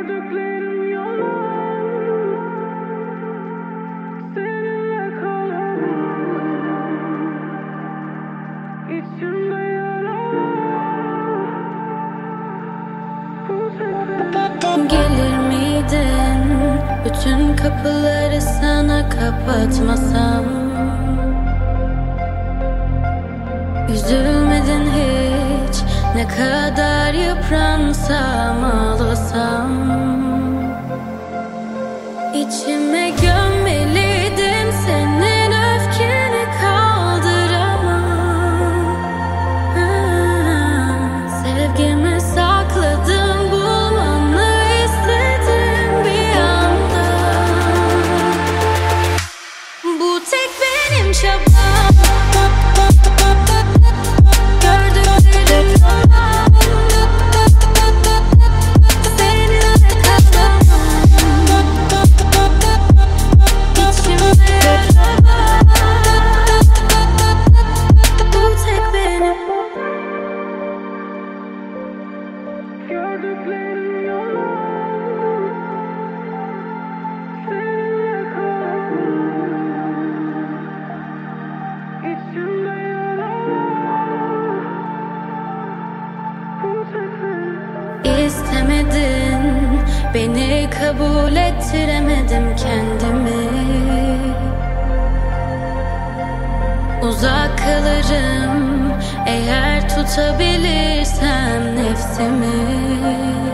Gördüklerim yalan, seninle kalan içimde yara. Bu sefer Gelir miydin bütün kapıları sana kapatmasam? Üzülmedin hiç, ne kadar yıpransam ağlasam. İçime gömmeliydin, senin öfkeni kaldıramam. Sevgimi sakladım, bulmanı istedim bir anda. Bu tek benim çabam. Gördüklerim yalan, seninle kalamam. İçimde yara var, bu tek benim. gördüklerim yalan, seninle kalan içimde yara. Bu sefer İstemedin, beni kabul ettiremedim kendimi. Uzak kalırım eğer tutabilirsem nefsimi.